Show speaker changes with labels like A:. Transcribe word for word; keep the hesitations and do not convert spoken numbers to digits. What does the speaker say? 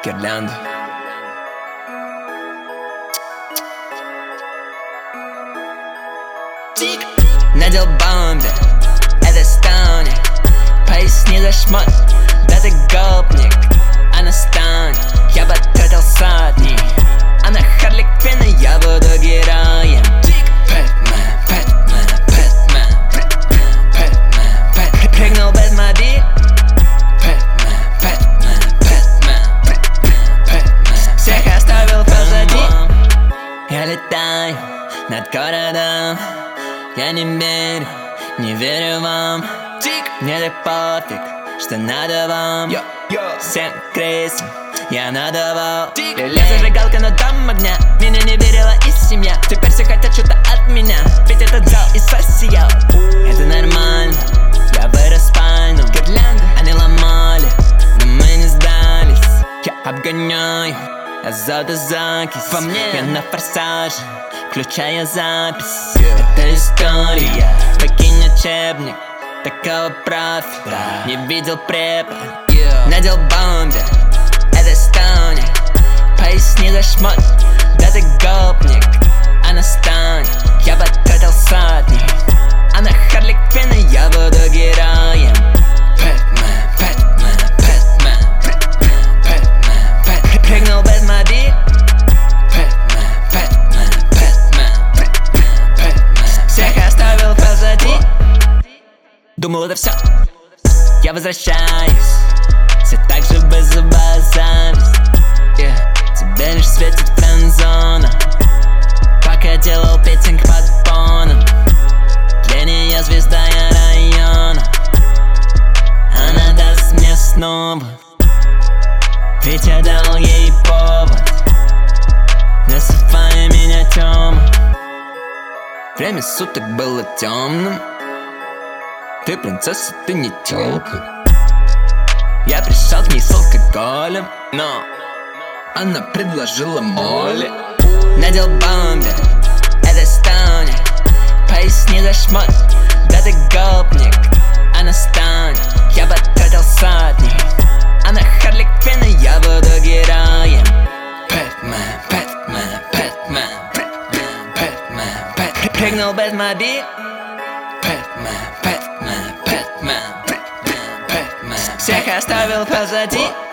A: Гирлянда. Надел бомбе, это станет. Поясни за шмот, да ты гопник. Она станет, я потратил сотни. Она Харли Квинн, я буду героем. Бэтмен, Бэтмен, Бэтмен, Бэтмен, Бэтмен. Прыгнул Бэтмобиль. Бэтмен, Бэтмен, Бэтмен, Бэтмен. Всех оставил позади. Я летаю над городом. Я не верю, не верю вам. Мне так пофиг, что надо вам. Всем крысам я надавал. Я зажигалка, но дом огня. Меня не верила и семья. Теперь все хотят что-то от меня. Ведь этот зал и сосиял. Это нормально, я вырос в спальну. Они ломали, но мы не сдались. Я обгоняю азота закись. По мне я на форсаже, включая запись. Это история, покинь учебник. Такого профи не видел препод. Надел бомбе, это станет. Поясни за шмот, да ты гопник. Она станет, я потратил сотни. Она Харли Квинн, я буду героем. Бэтмен, Бэтмен, Бэтмен, Бэтмен, Бэтмен. Прыгнул Бэтмобиль. Бэтмен, Бэтмен, Бэтмен, Бэтмен. Всех оставил позади. Думал, это все, я возвращаюсь. Все так же вызываю зависть. yeah. Тебе лишь светит френд-зона. Пока делал петинг под фоном. Для нее звезда я района. Она даст мне снова, ведь я дал ей повод. Насыпая меня тём. Время суток было темным. Ты принцесса, ты не тёлка. Я пришел к ней с алкоголем, но она предложила моли. Надел бомбе, это станет. Поясни за шмот, да ты гопник. Она станет, я потратил сотни. Она Харли Квинн, я буду героем. Бэтмен, Бэтмен, Бэтмен, Бэтмен, Бэтмен. Прыгнул Бэтмобиль. Бэтмен, Бэтмен, Бэтмен, Бэтмен. Всех оставил позади.